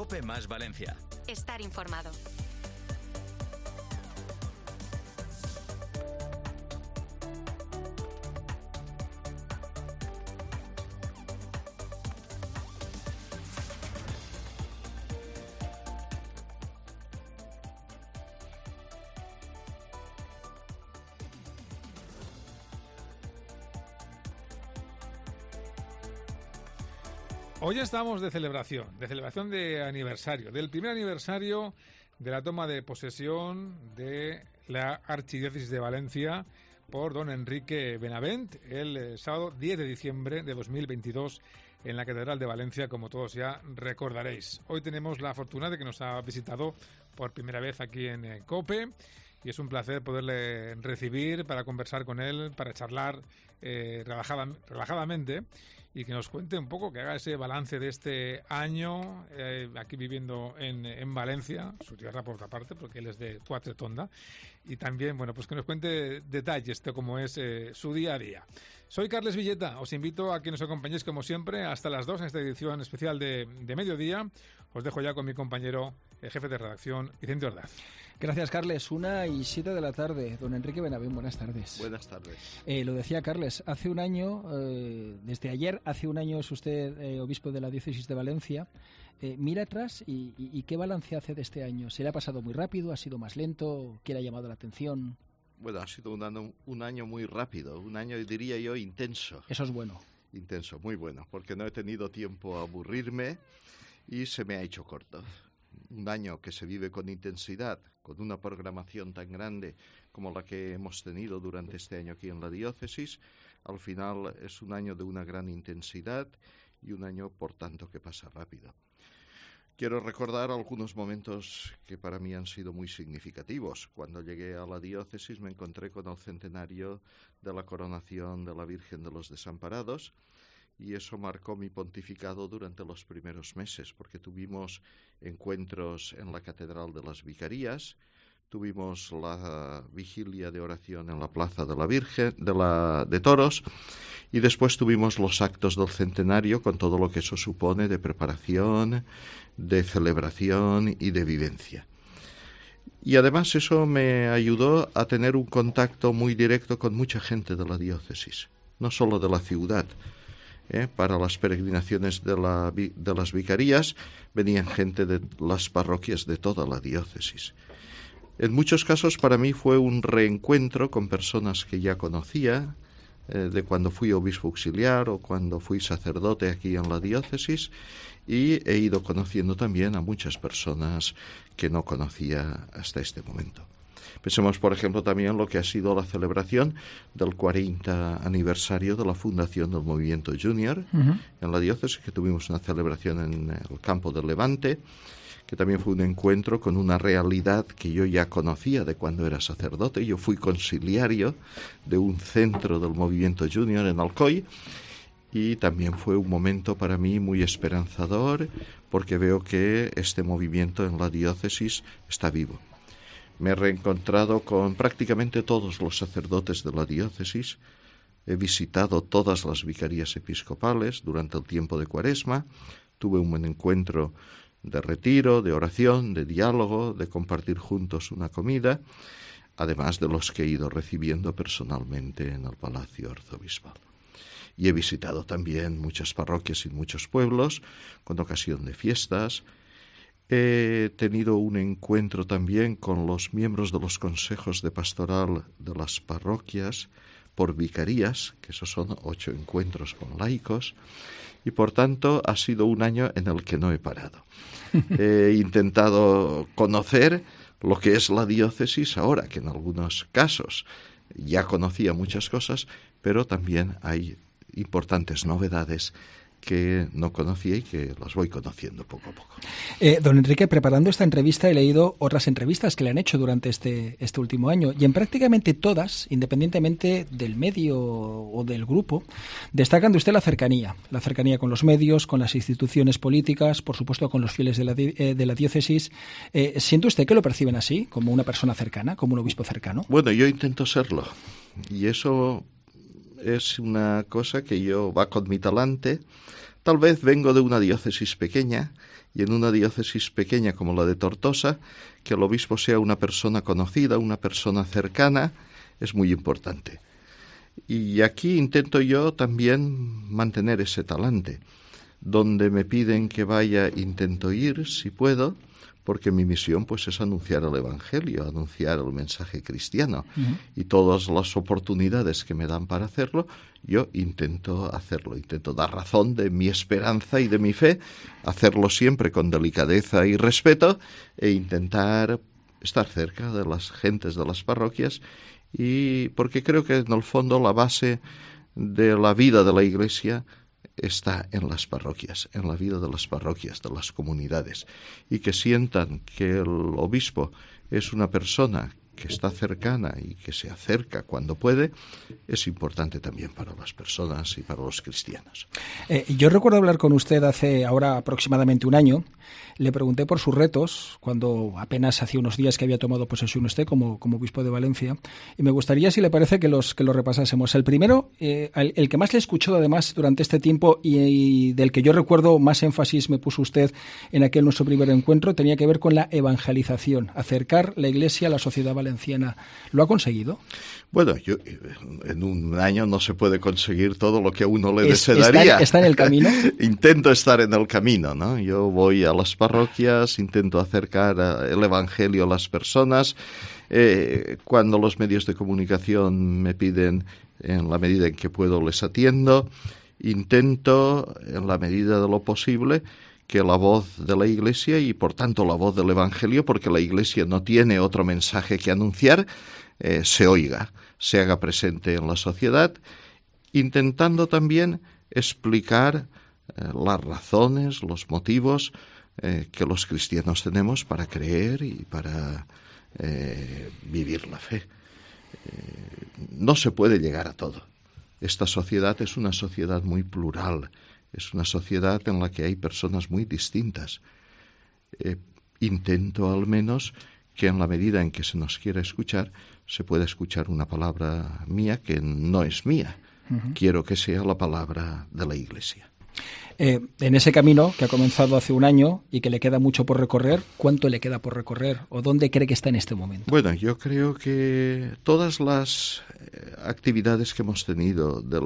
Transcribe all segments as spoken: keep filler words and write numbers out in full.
COPE más Valencia. Estar informado. Hoy estamos de celebración, de celebración de aniversario, del primer aniversario de la toma de posesión de la Archidiócesis de Valencia por don Enrique Benavent el eh, sábado diez de diciembre de dos mil veintidós en la Catedral de Valencia, como todos ya recordaréis. Hoy tenemos la fortuna de que nos ha visitado por primera vez aquí en eh, COPE y es un placer poderle recibir para conversar con él, para charlar eh, relajada, relajadamente y que nos cuente un poco, que haga ese balance de este año eh, aquí viviendo en, en Valencia, su tierra por otra parte, porque él es de Quatretonda, y también, bueno, pues que nos cuente detalles de cómo es eh, su día a día. Soy Carles Villeta, os invito a que nos acompañéis como siempre hasta las dos en esta edición especial de, de mediodía. Os dejo ya con mi compañero, el jefe de redacción, Vicente Ordaz. Gracias, Carles. Una y siete de la tarde. Don Enrique Benavent, buenas tardes. Buenas tardes. Eh, lo decía Carles, hace un año, eh, desde ayer, hace un año es usted eh, obispo de la diócesis de Valencia. Eh, mira atrás y, y, y ¿qué balance hace de este año? ¿Se le ha pasado muy rápido? ¿Ha sido más lento? ¿Qué le ha llamado la atención? Bueno, ha sido un año, un año muy rápido, un año, diría yo, intenso. Eso es bueno. Intenso, muy bueno, porque no he tenido tiempo a aburrirme y se me ha hecho corto. Un año que se vive con intensidad, con una programación tan grande como la que hemos tenido durante este año aquí en la diócesis, al final es un año de una gran intensidad y un año, por tanto, que pasa rápido. Quiero recordar algunos momentos que para mí han sido muy significativos. Cuando llegué a la diócesis me encontré con el centenario de la coronación de la Virgen de los Desamparados y eso marcó mi pontificado durante los primeros meses, porque tuvimos encuentros en la Catedral de las Vicarías, tuvimos la vigilia de oración en la Plaza de la Virgen de, la, de Toros y después tuvimos los actos del centenario con todo lo que eso supone de preparación, de celebración y de vivencia. Y además eso me ayudó a tener un contacto muy directo con mucha gente de la diócesis, no solo de la ciudad. ¿Eh? Para las peregrinaciones de, la, de las vicarías venían gente de las parroquias de toda la diócesis. En muchos casos para mí fue un reencuentro con personas que ya conocía, eh, de cuando fui obispo auxiliar o cuando fui sacerdote aquí en la diócesis, y he ido conociendo también a muchas personas que no conocía hasta este momento. Pensemos, por ejemplo, también lo que ha sido la celebración del cuarenta aniversario de la fundación del Movimiento Junior uh-huh. en la diócesis, que tuvimos una celebración en el campo del Levante, que también fue un encuentro con una realidad que yo ya conocía de cuando era sacerdote. Yo fui conciliario de un centro del Movimiento Junior en Alcoy y también fue un momento para mí muy esperanzador porque veo que este movimiento en la diócesis está vivo. Me he reencontrado con prácticamente todos los sacerdotes de la diócesis, he visitado todas las vicarías episcopales durante el tiempo de Cuaresma, tuve un buen encuentro de retiro, de oración, de diálogo, de compartir juntos una comida, además de los que he ido recibiendo personalmente en el Palacio Arzobispal. Y he visitado también muchas parroquias y muchos pueblos con ocasión de fiestas. He tenido un encuentro también con los miembros de los consejos de pastoral de las parroquias por vicarías, que esos son ocho encuentros con laicos, y por tanto ha sido un año en el que no he parado. He intentado conocer lo que es la diócesis ahora, que en algunos casos ya conocía muchas cosas, pero también hay importantes novedades que no conocía y que las voy conociendo poco a poco. Eh, don Enrique, preparando esta entrevista he leído otras entrevistas que le han hecho durante este, este último año y en prácticamente todas, independientemente del medio o del grupo, destacan de usted la cercanía, la cercanía con los medios, con las instituciones políticas, por supuesto con los fieles de la, eh, de la diócesis. Eh, ¿Siente usted que lo perciben así, como una persona cercana, como un obispo cercano? Bueno, yo intento serlo y eso es una cosa que yo va con mi talante, Tal vez vengo de una diócesis pequeña, y en una diócesis pequeña como la de Tortosa, que el obispo sea una persona conocida, una persona cercana, es muy importante. Y aquí intento yo también mantener ese talante. Donde me piden que vaya, intento ir, si puedo, porque mi misión pues es anunciar el Evangelio, anunciar el mensaje cristiano. Uh-huh. Y todas las oportunidades que me dan para hacerlo, yo intento hacerlo, intento dar razón de mi esperanza y de mi fe, hacerlo siempre con delicadeza y respeto, e intentar estar cerca de las gentes de las parroquias, y porque creo que en el fondo la base de la vida de la Iglesia está en las parroquias, en la vida de las parroquias, de las comunidades, y que sientan que el obispo es una persona que está cercana y que se acerca cuando puede, es importante también para las personas y para los cristianos. Eh, yo recuerdo hablar con usted hace ahora aproximadamente un año. Le pregunté por sus retos, cuando apenas hacía unos días que había tomado posesión usted como, como obispo de Valencia, y me gustaría, si le parece, que los, que los repasásemos. El primero, eh, el, el que más le he escuchado además durante este tiempo y, y del que yo recuerdo más énfasis me puso usted en aquel nuestro primer encuentro, tenía que ver con la evangelización, acercar la Iglesia a la sociedad valenciana. ¿Lo ha conseguido? Bueno, yo, en un año no se puede conseguir todo lo que a uno le es, desearía. ¿Está, está en el camino? Intento estar en el camino, ¿no? Yo voy a las parroquias, intento acercar el Evangelio a las personas. Eh, cuando los medios de comunicación me piden, en la medida en que puedo, les atiendo. Intento, en la medida de lo posible, que la voz de la Iglesia y, por tanto, la voz del Evangelio, porque la Iglesia no tiene otro mensaje que anunciar, eh, se oiga, se haga presente en la sociedad, intentando también explicar eh, las razones, los motivos eh, que los cristianos tenemos para creer y para eh, vivir la fe. Eh, no se puede llegar a todo. Esta sociedad es una sociedad muy plural, es una sociedad en la que hay personas muy distintas. Eh, intento al menos que en la medida en que se nos quiera escuchar, se pueda escuchar una palabra mía que no es mía. Uh-huh. Quiero que sea la palabra de la Iglesia. Eh, en ese camino que ha comenzado hace un año y que le queda mucho por recorrer, ¿cuánto le queda por recorrer? ¿O dónde cree que está en este momento? Bueno, yo creo que todas las actividades que hemos tenido del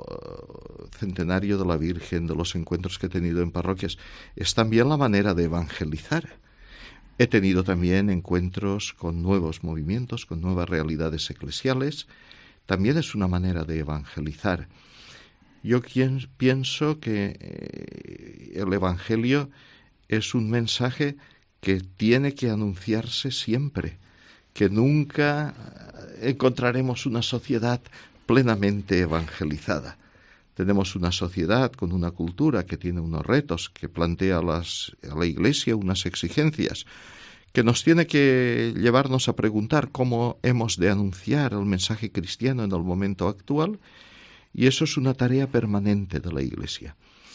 uh, centenario de la Virgen, de los encuentros que he tenido en parroquias, es también la manera de evangelizar. He tenido también encuentros con nuevos movimientos, con nuevas realidades eclesiales. También es una manera de evangelizar. Yo quien, pienso que eh, el Evangelio es un mensaje que tiene que anunciarse siempre, que nunca encontraremos una sociedad plenamente evangelizada. Tenemos una sociedad con una cultura que tiene unos retos, que plantea a, las, a la Iglesia unas exigencias, que nos tiene que llevarnos a preguntar cómo hemos de anunciar el mensaje cristiano en el momento actual, y eso es una tarea permanente de la Iglesia.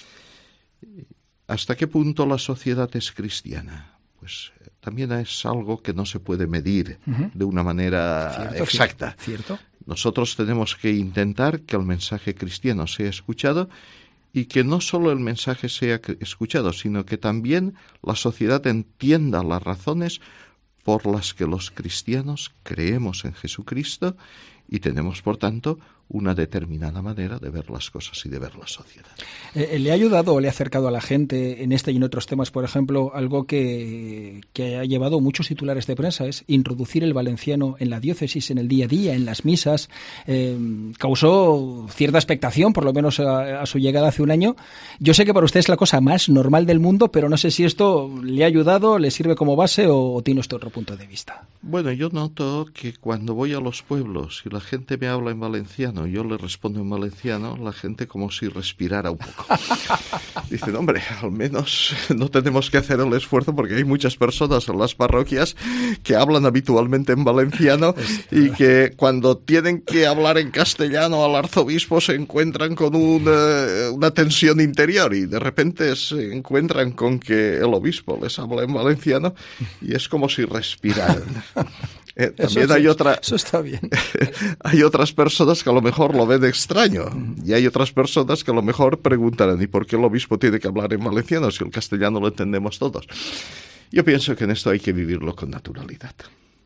¿Hasta qué punto la sociedad es cristiana? Pues también es algo que no se puede medir uh-huh. de una manera ¿Cierto, exacta. ¿Cierto? Nosotros tenemos que intentar que el mensaje cristiano sea escuchado, y que no solo el mensaje sea escuchado, sino que también la sociedad entienda las razones por las que los cristianos creemos en Jesucristo y tenemos, por tanto, una determinada manera de ver las cosas y de ver la sociedad. Eh, ¿Le ha ayudado o le ha acercado a la gente en este y en otros temas, por ejemplo, algo que, que ha llevado muchos titulares de prensa, es introducir el valenciano en la diócesis, en el día a día, en las misas? Eh, causó cierta expectación, por lo menos a, a su llegada hace un año. Yo sé que para usted es la cosa más normal del mundo, pero no sé si esto le ha ayudado, le sirve como base o, o tiene usted otro punto de vista. Bueno, yo noto que cuando voy a los pueblos y la gente me habla en valenciano, yo le respondo en valenciano, la gente como si respirara un poco. Dicen, hombre, al menos no tenemos que hacer el esfuerzo, porque hay muchas personas en las parroquias que hablan habitualmente en valenciano y que cuando tienen que hablar en castellano al arzobispo se encuentran con una, una tensión interior, y de repente se encuentran con que el obispo les habla en valenciano y es como si respiraran. Eh, también eso, hay otra, eso está bien. hay otras personas que a lo mejor lo ven extraño y hay otras personas que a lo mejor preguntarán ¿y por qué el obispo tiene que hablar en valenciano si el castellano lo entendemos todos? Yo pienso que en esto hay que vivirlo con naturalidad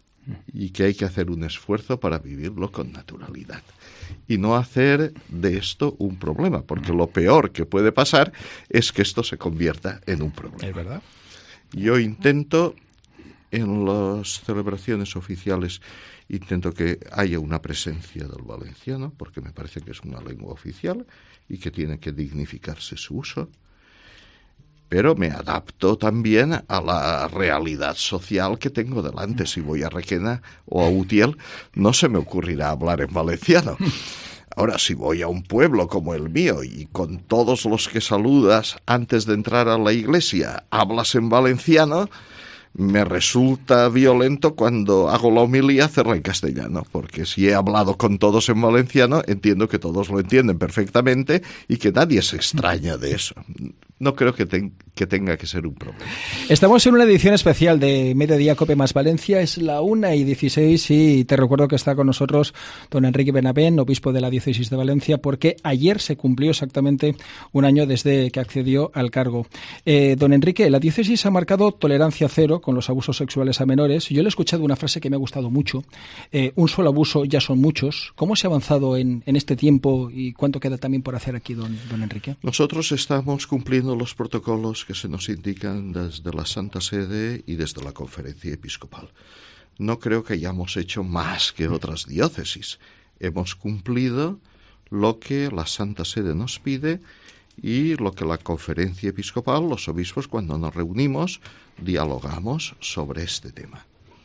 y que hay que hacer un esfuerzo para vivirlo con naturalidad y no hacer de esto un problema, porque lo peor que puede pasar es que esto se convierta en un problema. Es verdad. Yo intento en las celebraciones oficiales, intento que haya una presencia del valenciano, porque me parece que es una lengua oficial y que tiene que dignificarse su uso, pero me adapto también a la realidad social que tengo delante. Si voy a Requena o a Utiel, no se me ocurrirá hablar en valenciano. Ahora, si voy a un pueblo como el mío y con todos los que saludas antes de entrar a la iglesia hablas en valenciano, me resulta violento cuando hago la homilía hacerla en castellano, porque si he hablado con todos en valenciano, entiendo que todos lo entienden perfectamente y que nadie se extraña de eso. No creo que, ten, que tenga que ser un problema. Estamos en una edición especial de Mediodía Cope más Valencia, es la una y dieciséis y te recuerdo que está con nosotros don Enrique Benavent, obispo de la diócesis de Valencia, porque ayer se cumplió exactamente un año desde que accedió al cargo. Eh, don Enrique, la diócesis ha marcado tolerancia cero con los abusos sexuales a menores. Yo le he escuchado una frase que me ha gustado mucho, eh, un solo abuso ya son muchos. ¿Cómo se ha avanzado en, en este tiempo y cuánto queda también por hacer aquí, don, don Enrique? Nosotros estamos cumpliendo los protocolos que se nos indican desde la Santa Sede y desde la Conferencia Episcopal. No creo que hayamos hecho más que otras diócesis. Hemos cumplido lo que la Santa Sede nos pide y lo que la Conferencia Episcopal, los obispos, cuando nos reunimos, dialogamos sobre este tema.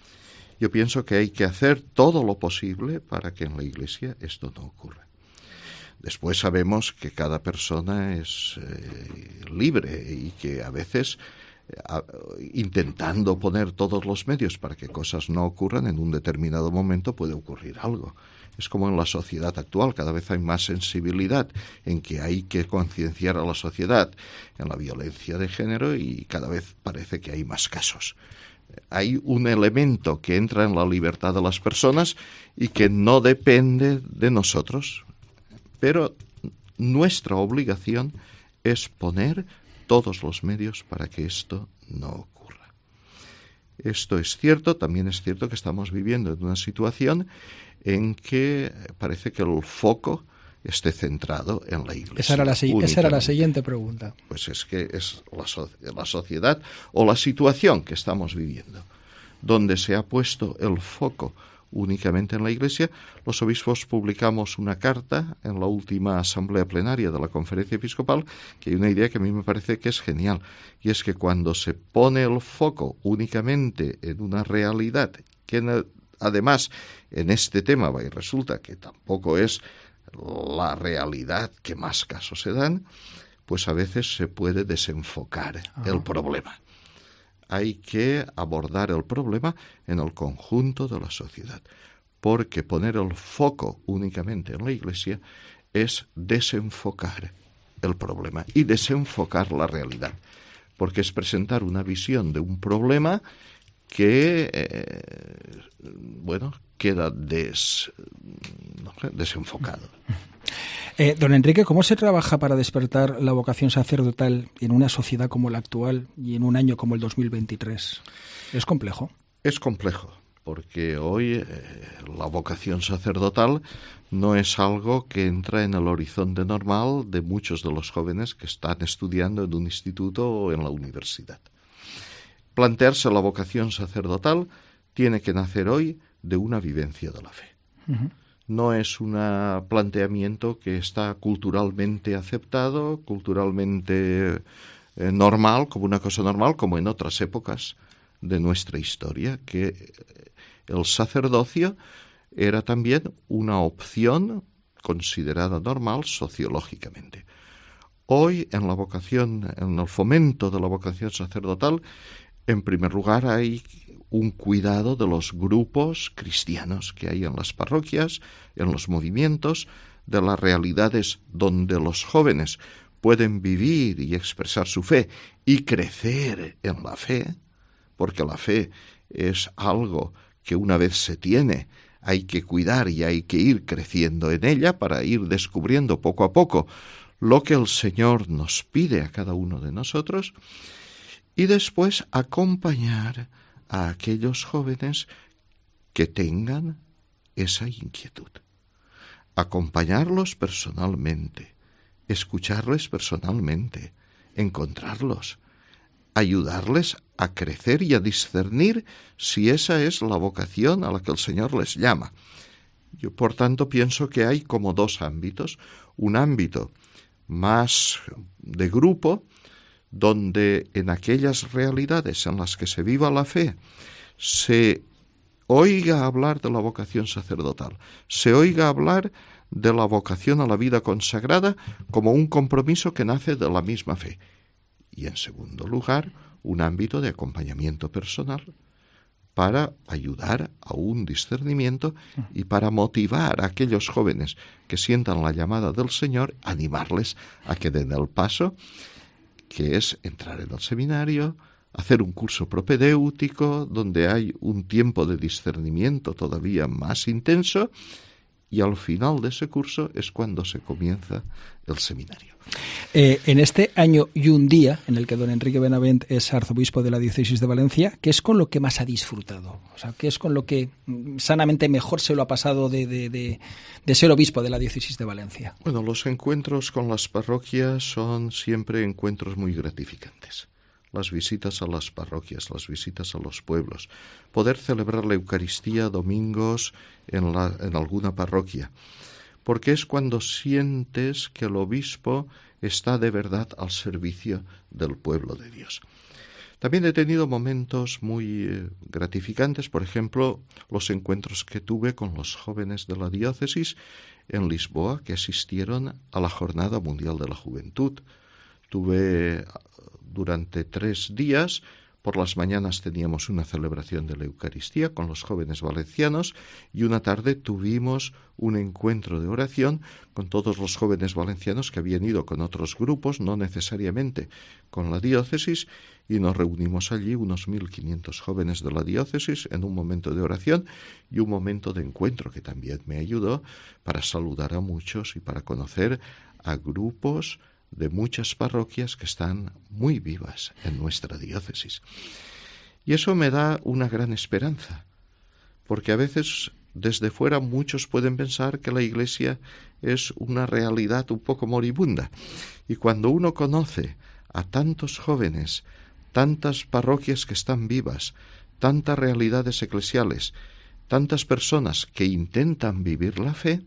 Yo pienso que hay que hacer todo lo posible para que en la Iglesia esto no ocurra. Después sabemos que cada persona es eh, libre y que a veces, a, intentando poner todos los medios para que cosas no ocurran, en un determinado momento puede ocurrir algo. Es como en la sociedad actual, cada vez hay más sensibilidad en que hay que concienciar a la sociedad en la violencia de género y cada vez parece que hay más casos. Hay un elemento que entra en la libertad de las personas y que no depende de nosotros. Pero nuestra obligación es poner todos los medios para que esto no ocurra. Esto es cierto, también es cierto que estamos viviendo en una situación en que parece que el foco esté centrado en la Iglesia. Esa era la, esa era la siguiente pregunta. Pues es que es la, so la sociedad o la situación que estamos viviendo, donde se ha puesto el foco únicamente en la Iglesia. Los obispos publicamos una carta en la última asamblea plenaria de la Conferencia Episcopal, que hay una idea que a mí me parece que es genial, y es que cuando se pone el foco únicamente en una realidad, que además en este tema y resulta que tampoco es la realidad que más casos se dan, pues a veces se puede desenfocar ah. el problema. Hay que abordar el problema en el conjunto de la sociedad, porque poner el foco únicamente en la Iglesia es desenfocar el problema y desenfocar la realidad, porque es presentar una visión de un problema que, eh, bueno, queda des, no sé, desenfocado. Eh, don Enrique, ¿cómo se trabaja para despertar la vocación sacerdotal en una sociedad como la actual y en un año como el dos mil veintitrés? ¿Es complejo? Es complejo, porque hoy eh, la vocación sacerdotal no es algo que entra en el horizonte normal de muchos de los jóvenes que están estudiando en un instituto o en la universidad. Plantearse la vocación sacerdotal tiene que nacer hoy de una vivencia de la fe. Uh-huh. No es un planteamiento que está culturalmente aceptado, culturalmente eh, normal, como una cosa normal, como en otras épocas de nuestra historia, que el sacerdocio era también una opción considerada normal sociológicamente. Hoy, en la vocación, en el fomento de la vocación sacerdotal, en primer lugar hay un cuidado de los grupos cristianos que hay en las parroquias, en los movimientos, de las realidades donde los jóvenes pueden vivir y expresar su fe y crecer en la fe, porque la fe es algo que una vez se tiene hay que cuidar y hay que ir creciendo en ella para ir descubriendo poco a poco lo que el Señor nos pide a cada uno de nosotros, y después acompañar a aquellos jóvenes que tengan esa inquietud. Acompañarlos personalmente, escucharles personalmente, encontrarlos, ayudarles a crecer y a discernir si esa es la vocación a la que el Señor les llama. Yo, por tanto, pienso que hay como dos ámbitos. Un ámbito más de grupo, donde en aquellas realidades en las que se viva la fe, se oiga hablar de la vocación sacerdotal, se oiga hablar de la vocación a la vida consagrada como un compromiso que nace de la misma fe. Y en segundo lugar, un ámbito de acompañamiento personal para ayudar a un discernimiento y para motivar a aquellos jóvenes que sientan la llamada del Señor, animarles a que den el paso, que es entrar en el seminario, hacer un curso propedéutico, donde hay un tiempo de discernimiento todavía más intenso, y al final de ese curso es cuando se comienza el seminario. Eh, en este año y un día en el que don Enrique Benavent es arzobispo de la diócesis de Valencia, ¿qué es con lo que más ha disfrutado? O sea, ¿qué es con lo que sanamente mejor se lo ha pasado de, de, de, de ser obispo de la diócesis de Valencia? Bueno, los encuentros con las parroquias son siempre encuentros muy gratificantes. Las visitas a las parroquias, las visitas a los pueblos, poder celebrar la Eucaristía domingos en, la, en alguna parroquia, porque es cuando sientes que el obispo está de verdad al servicio del pueblo de Dios. También he tenido momentos muy eh, gratificantes, por ejemplo, los encuentros que tuve con los jóvenes de la diócesis en Lisboa, que asistieron a la Jornada Mundial de la Juventud. Tuve durante tres días, por las mañanas teníamos una celebración de la Eucaristía con los jóvenes valencianos y una tarde tuvimos un encuentro de oración con todos los jóvenes valencianos que habían ido con otros grupos, no necesariamente con la diócesis, y nos reunimos allí unos mil quinientos jóvenes de la diócesis en un momento de oración y un momento de encuentro que también me ayudó para saludar a muchos y para conocer a grupos de muchas parroquias que están muy vivas en nuestra diócesis. Y eso me da una gran esperanza, porque a veces desde fuera muchos pueden pensar que la Iglesia es una realidad un poco moribunda. Y cuando uno conoce a tantos jóvenes, tantas parroquias que están vivas, tantas realidades eclesiales, tantas personas que intentan vivir la fe,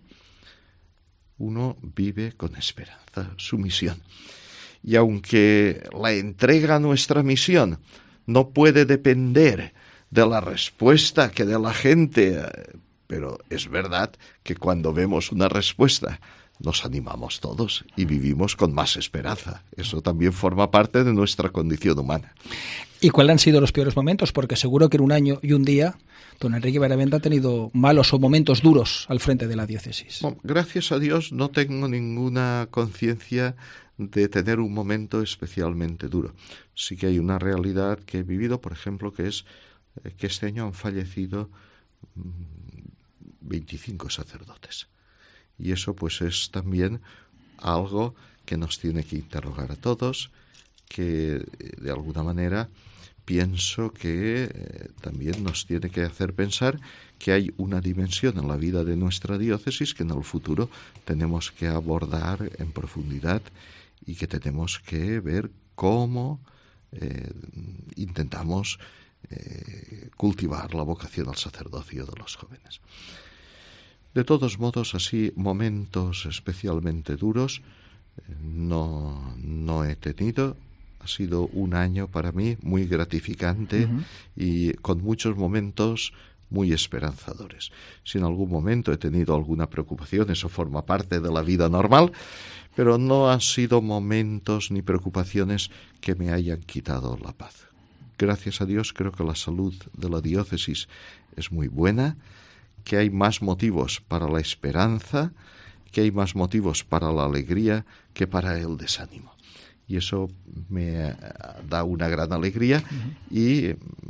uno vive con esperanza su misión. Y aunque la entrega a nuestra misión no puede depender de la respuesta que dé la gente, pero es verdad que cuando vemos una respuesta nos animamos todos y vivimos con más esperanza. Eso también forma parte de nuestra condición humana. ¿Y cuáles han sido los peores momentos? Porque seguro que en un año y un día don Enrique Benavent ha tenido malos o momentos duros al frente de la diócesis. Bueno, gracias a Dios no tengo ninguna conciencia de tener un momento especialmente duro. Sí que hay una realidad que he vivido, por ejemplo, que es que este año han fallecido veinticinco sacerdotes. Y eso pues es también algo que nos tiene que interrogar a todos, que de alguna manera pienso que eh, también nos tiene que hacer pensar que hay una dimensión en la vida de nuestra diócesis que en el futuro tenemos que abordar en profundidad y que tenemos que ver cómo eh, intentamos eh, cultivar la vocación al sacerdocio de los jóvenes. De todos modos, así, momentos especialmente duros eh, no, no he tenido. Ha sido un año para mí muy gratificante uh-huh. y con muchos momentos muy esperanzadores. Si en algún momento he tenido alguna preocupación, eso forma parte de la vida normal, pero no han sido momentos ni preocupaciones que me hayan quitado la paz. Gracias a Dios creo que la salud de la diócesis es muy buena, que hay más motivos para la esperanza, que hay más motivos para la alegría que para el desánimo. Y eso me da una gran alegría uh-huh. y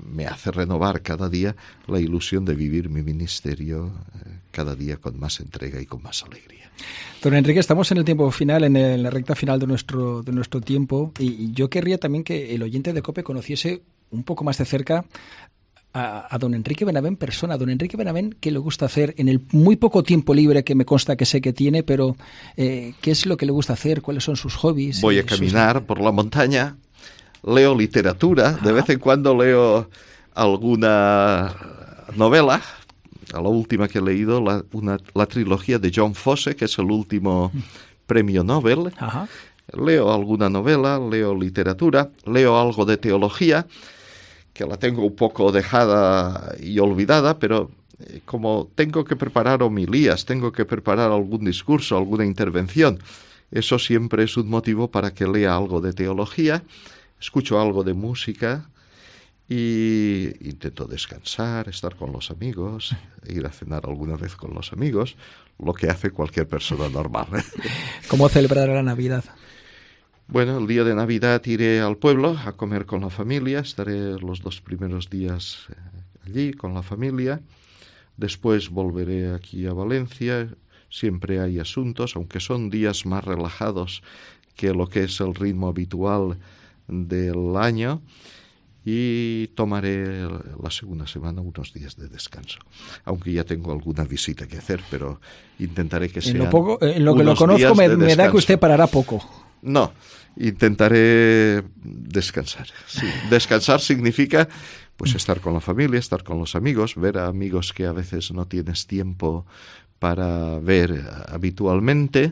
me hace renovar cada día la ilusión de vivir mi ministerio eh, cada día con más entrega y con más alegría. Don Enrique, estamos en el tiempo final, en, el, en la recta final de nuestro, de nuestro tiempo, y yo querría también que el oyente de COPE conociese un poco más de cerca A, a don Enrique Benavent persona. Don Enrique Benavent, ¿qué le gusta hacer en el muy poco tiempo libre que me consta que sé que tiene, pero eh, qué es lo que le gusta hacer? ¿Cuáles son sus hobbies? Voy a caminar sus... por la montaña, leo literatura, Ajá. de vez en cuando leo alguna novela. A la última que he leído, la, una, la trilogía de John Fosse, que es el último premio Nobel. Ajá. Leo alguna novela, leo literatura, leo algo de teología, que la tengo un poco dejada y olvidada, pero eh, como tengo que preparar homilías, tengo que preparar algún discurso, alguna intervención, eso siempre es un motivo para que lea algo de teología, escucho algo de música y intento descansar, estar con los amigos, ir a cenar alguna vez con los amigos, lo que hace cualquier persona normal. ¿Cómo celebrar la Navidad? Bueno, el día de Navidad iré al pueblo a comer con la familia, estaré los dos primeros días allí con la familia, después volveré aquí a Valencia, siempre hay asuntos, aunque son días más relajados que lo que es el ritmo habitual del año, y tomaré la segunda semana unos días de descanso, aunque ya tengo alguna visita que hacer, pero intentaré que sean en lo poco, en lo que lo conozco me, me da que usted parará poco. No, intentaré descansar. Sí, descansar significa pues estar con la familia, estar con los amigos, ver a amigos que a veces no tienes tiempo para ver habitualmente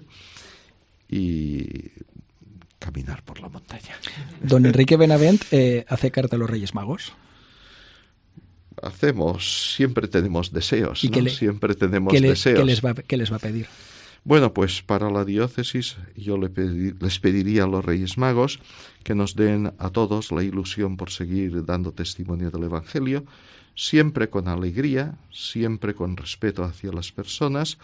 y caminar por la montaña. Don Enrique Benavent, eh, ¿hace carta a los Reyes Magos? Hacemos, siempre tenemos deseos, ¿Y ¿no? le, siempre tenemos ¿qué le, deseos. ¿qué les, va, ¿Qué les va a pedir? Bueno, pues para la diócesis yo le pedi, les pediría a los Reyes Magos que nos den a todos la ilusión por seguir dando testimonio del Evangelio, siempre con alegría, siempre con respeto hacia las personas,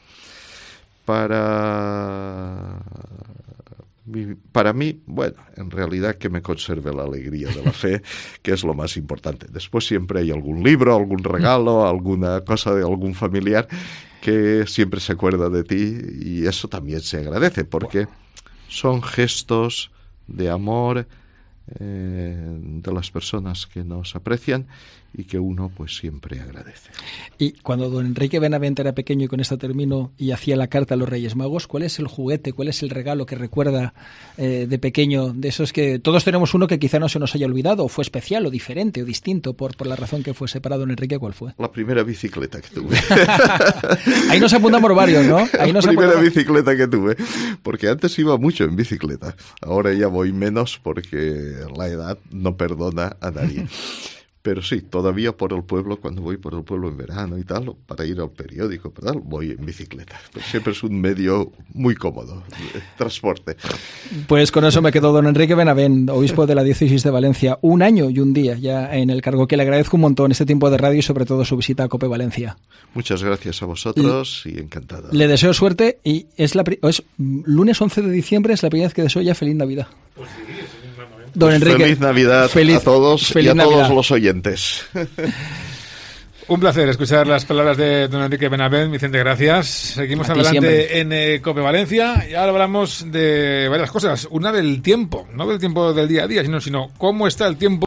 para... Para mí, bueno, en realidad que me conserve la alegría de la fe, que es lo más importante. Después siempre hay algún libro, algún regalo, alguna cosa de algún familiar que siempre se acuerda de ti, y eso también se agradece porque son gestos de amor eh, de las personas que nos aprecian y que uno pues siempre agradece. Y cuando don Enrique Benavent era pequeño, y con esto termino, y hacía la carta a los Reyes Magos, ¿cuál es el juguete, cuál es el regalo que recuerda eh, de pequeño, de esos que todos tenemos uno que quizá no se nos haya olvidado, o fue especial o diferente o distinto por, por la razón que fuese para don Enrique? ¿Cuál fue? La primera bicicleta que tuve. Ahí nos apuntamos varios, ¿no? Ahí nos la primera apuntamos... bicicleta que tuve, porque antes iba mucho en bicicleta, ahora ya voy menos porque la edad no perdona a nadie. Pero sí, todavía por el pueblo, cuando voy por el pueblo en verano y tal, para ir al periódico, tal, voy en bicicleta. Pero siempre es un medio muy cómodo, de transporte. Pues con eso me quedo don Enrique Benavent, obispo de la diócesis de Valencia. Un año y un día ya en el cargo, que le agradezco un montón este tiempo de radio y sobre todo su visita a COPE Valencia. Muchas gracias a vosotros y encantado. Le deseo suerte y es, la, es lunes once de diciembre, es la primera vez que deseo ya feliz Navidad. Pues sí, Don pues Enrique, feliz Navidad feliz, a todos feliz y a Navidad. todos los oyentes. Un placer escuchar las palabras de don Enrique Benavent. Vicente, gracias. Seguimos adelante siempre en eh, COPE Valencia y ahora hablamos de varias cosas. Una del tiempo, no del tiempo del día a día, sino, sino cómo está el tiempo